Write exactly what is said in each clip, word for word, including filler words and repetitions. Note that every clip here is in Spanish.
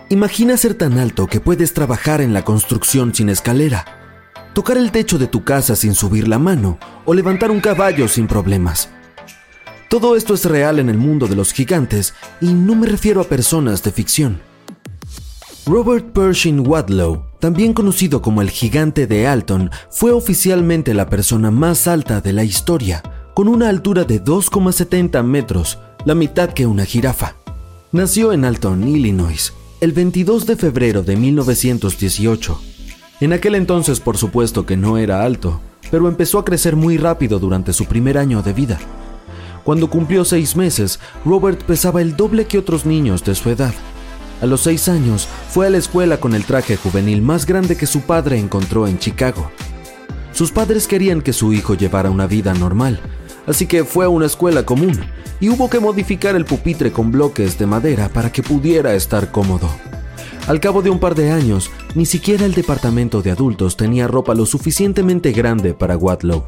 Imagina ser tan alto que puedes trabajar en la construcción sin escalera, tocar el techo de tu casa sin subir la mano o levantar un caballo sin problemas. Todo esto es real en el mundo de los gigantes y no me refiero a personas de ficción. Robert Pershing Wadlow, también conocido como el Gigante de Alton, fue oficialmente la persona más alta de la historia, con una altura de dos coma setenta metros, la mitad que una jirafa. Nació en Alton, Illinois, el veintidós de febrero de mil novecientos dieciocho. En aquel entonces, por supuesto que no era alto, pero empezó a crecer muy rápido durante su primer año de vida. Cuando cumplió seis meses, Robert pesaba el doble que otros niños de su edad. A los seis años, fue a la escuela con el traje juvenil más grande que su padre encontró en Chicago. Sus padres querían que su hijo llevara una vida normal, así que fue a una escuela común y hubo que modificar el pupitre con bloques de madera para que pudiera estar cómodo. Al cabo de un par de años, ni siquiera el departamento de adultos tenía ropa lo suficientemente grande para Wadlow.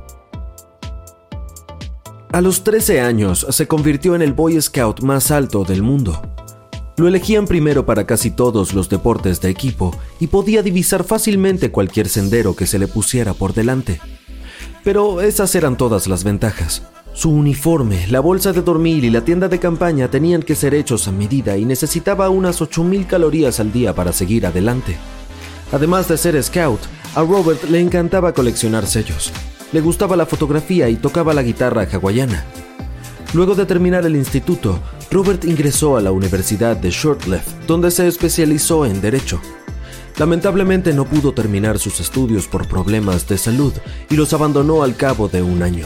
A los trece años, se convirtió en el Boy Scout más alto del mundo. Lo elegían primero para casi todos los deportes de equipo y podía divisar fácilmente cualquier sendero que se le pusiera por delante. Pero esas eran todas las ventajas. Su uniforme, la bolsa de dormir y la tienda de campaña tenían que ser hechos a medida y necesitaba unas ocho mil calorías al día para seguir adelante. Además de ser scout, a Robert le encantaba coleccionar sellos. Le gustaba la fotografía y tocaba la guitarra hawaiana. Luego de terminar el instituto, Robert ingresó a la Universidad de Shortleaf, donde se especializó en Derecho. Lamentablemente no pudo terminar sus estudios por problemas de salud y los abandonó al cabo de un año.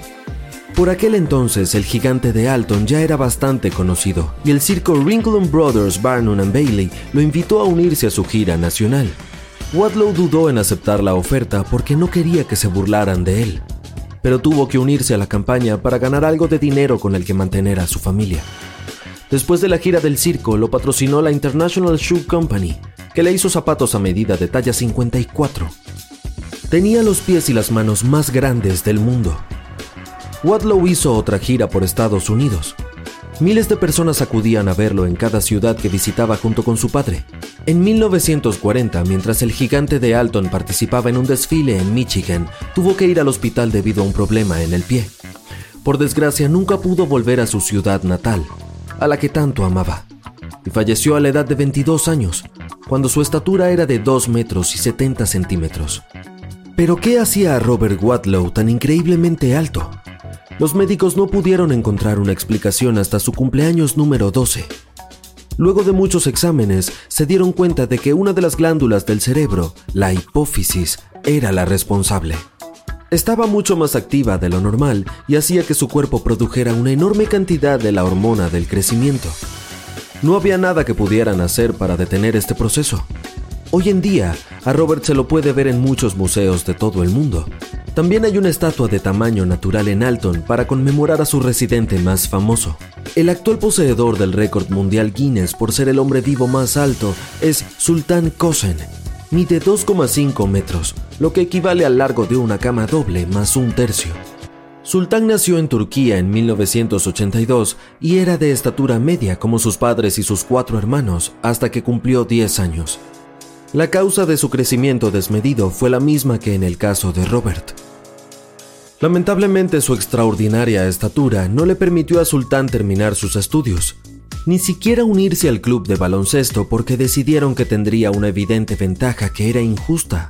Por aquel entonces, el Gigante de Alton ya era bastante conocido y el circo Ringling Brothers Barnum and Bailey lo invitó a unirse a su gira nacional. Wadlow dudó en aceptar la oferta porque no quería que se burlaran de él, pero tuvo que unirse a la campaña para ganar algo de dinero con el que mantener a su familia. Después de la gira del circo, lo patrocinó la International Shoe Company, que le hizo zapatos a medida de talla cincuenta y cuatro. Tenía los pies y las manos más grandes del mundo. Wadlow hizo otra gira por Estados Unidos. Miles de personas acudían a verlo en cada ciudad que visitaba junto con su padre. En mil novecientos cuarenta, mientras el Gigante de Alton participaba en un desfile en Michigan, tuvo que ir al hospital debido a un problema en el pie. Por desgracia, nunca pudo volver a su ciudad natal, a la que tanto amaba, y falleció a la edad de veintidós años, cuando su estatura era de dos metros y setenta centímetros. ¿Pero qué hacía a Robert Wadlow tan increíblemente alto? Los médicos no pudieron encontrar una explicación hasta su cumpleaños número doce. Luego de muchos exámenes, se dieron cuenta de que una de las glándulas del cerebro, la hipófisis, era la responsable. Estaba mucho más activa de lo normal y hacía que su cuerpo produjera una enorme cantidad de la hormona del crecimiento. No había nada que pudieran hacer para detener este proceso. Hoy en día, a Robert se lo puede ver en muchos museos de todo el mundo. También hay una estatua de tamaño natural en Alton para conmemorar a su residente más famoso. El actual poseedor del récord mundial Guinness por ser el hombre vivo más alto es Sultan Kösen. Mide dos coma cinco metros, lo que equivale al largo de una cama doble más un tercio. Sultan nació en Turquía en mil novecientos ochenta y dos y era de estatura media como sus padres y sus cuatro hermanos hasta que cumplió diez años. La causa de su crecimiento desmedido fue la misma que en el caso de Robert. Lamentablemente, su extraordinaria estatura no le permitió a Sultan terminar sus estudios, ni siquiera unirse al club de baloncesto porque decidieron que tendría una evidente ventaja que era injusta.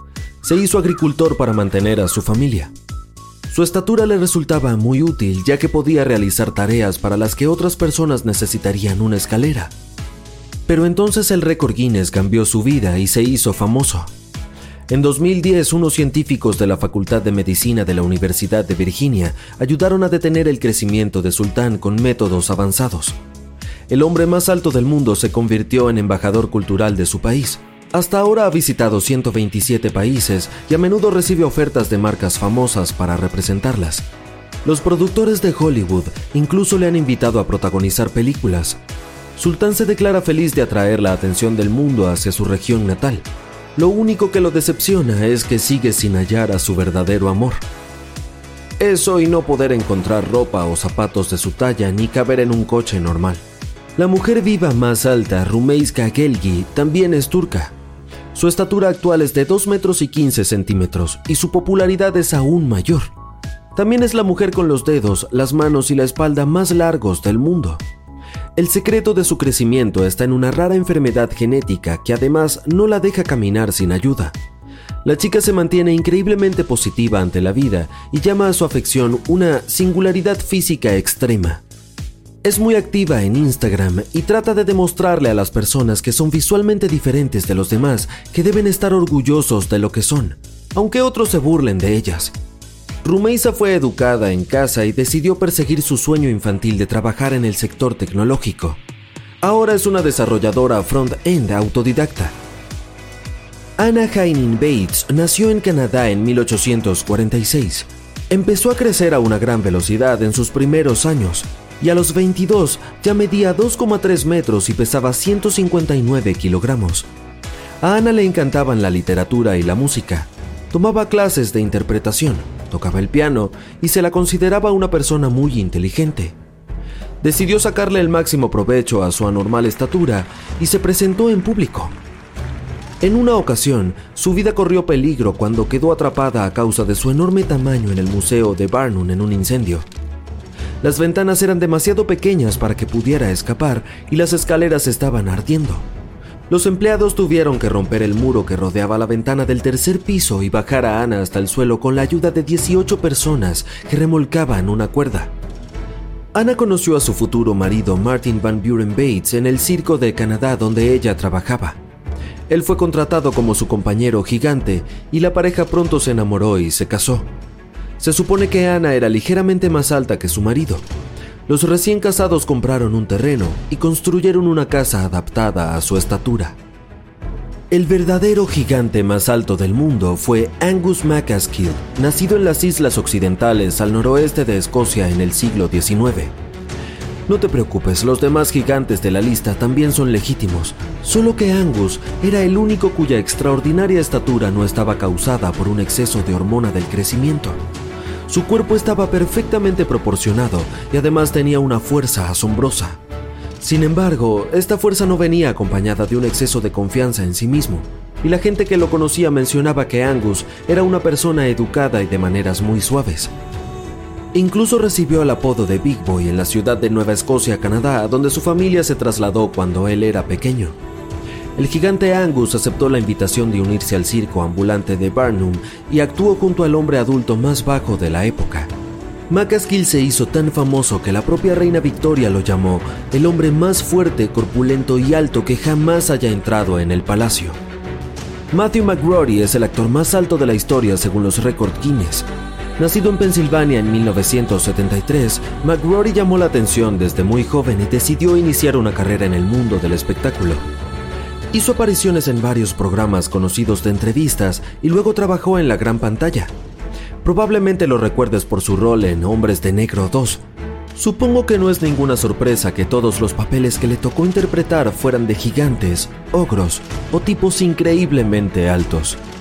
Se hizo agricultor para mantener a su familia. Su estatura le resultaba muy útil ya que podía realizar tareas para las que otras personas necesitarían una escalera. Pero entonces el récord Guinness cambió su vida y se hizo famoso. En dos mil diez, unos científicos de la Facultad de Medicina de la Universidad de Virginia ayudaron a detener el crecimiento de Sultan con métodos avanzados. El hombre más alto del mundo se convirtió en embajador cultural de su país. Hasta ahora ha visitado ciento veintisiete países y a menudo recibe ofertas de marcas famosas para representarlas. Los productores de Hollywood incluso le han invitado a protagonizar películas. Sultan se declara feliz de atraer la atención del mundo hacia su región natal. Lo único que lo decepciona es que sigue sin hallar a su verdadero amor. Eso y no poder encontrar ropa o zapatos de su talla ni caber en un coche normal. La mujer viva más alta, Rumeysa Gelgui, también es turca. Su estatura actual es de dos metros y quince centímetros y su popularidad es aún mayor. También es la mujer con los dedos, las manos y la espalda más largos del mundo. El secreto de su crecimiento está en una rara enfermedad genética que además no la deja caminar sin ayuda. La chica se mantiene increíblemente positiva ante la vida y llama a su afección una singularidad física extrema. Es muy activa en Instagram y trata de demostrarle a las personas que son visualmente diferentes de los demás que deben estar orgullosos de lo que son, aunque otros se burlen de ellas. Rumeysa fue educada en casa y decidió perseguir su sueño infantil de trabajar en el sector tecnológico. Ahora es una desarrolladora front-end autodidacta. Anna Heinin Bates nació en Canadá en mil ochocientos cuarenta y seis. Empezó a crecer a una gran velocidad en sus primeros años y a los veintidós ya medía dos coma tres metros y pesaba ciento cincuenta y nueve kilogramos. A Anna le encantaban la literatura y la música. Tomaba clases de interpretación, tocaba el piano y se la consideraba una persona muy inteligente. Decidió sacarle el máximo provecho a su anormal estatura y se presentó en público. En una ocasión, su vida corrió peligro cuando quedó atrapada a causa de su enorme tamaño en el museo de Barnum en un incendio. Las ventanas eran demasiado pequeñas para que pudiera escapar y las escaleras estaban ardiendo. Los empleados tuvieron que romper el muro que rodeaba la ventana del tercer piso y bajar a Anna hasta el suelo con la ayuda de dieciocho personas que remolcaban una cuerda. Anna conoció a su futuro marido Martin Van Buren Bates en el circo de Canadá donde ella trabajaba. Él fue contratado como su compañero gigante y la pareja pronto se enamoró y se casó. Se supone que Anna era ligeramente más alta que su marido. Los recién casados compraron un terreno y construyeron una casa adaptada a su estatura. El verdadero gigante más alto del mundo fue Angus MacAskill, nacido en las Islas Occidentales al noroeste de Escocia en el siglo diecinueve. No te preocupes, los demás gigantes de la lista también son legítimos, solo que Angus era el único cuya extraordinaria estatura no estaba causada por un exceso de hormona del crecimiento. Su cuerpo estaba perfectamente proporcionado y además tenía una fuerza asombrosa. Sin embargo, esta fuerza no venía acompañada de un exceso de confianza en sí mismo, y la gente que lo conocía mencionaba que Angus era una persona educada y de maneras muy suaves. Incluso recibió el apodo de Big Boy en la ciudad de Nueva Escocia, Canadá, donde su familia se trasladó cuando él era pequeño. El gigante Angus aceptó la invitación de unirse al circo ambulante de Barnum y actuó junto al hombre adulto más bajo de la época. MacAskill se hizo tan famoso que la propia reina Victoria lo llamó el hombre más fuerte, corpulento y alto que jamás haya entrado en el palacio. Matthew McRory es el actor más alto de la historia según los récords Guinness. Nacido en Pensilvania en mil novecientos setenta y tres, McRory llamó la atención desde muy joven y decidió iniciar una carrera en el mundo del espectáculo. Hizo apariciones en varios programas conocidos de entrevistas y luego trabajó en la gran pantalla. Probablemente lo recuerdes por su rol en Hombres de Negro dos. Supongo que no es ninguna sorpresa que todos los papeles que le tocó interpretar fueran de gigantes, ogros o tipos increíblemente altos.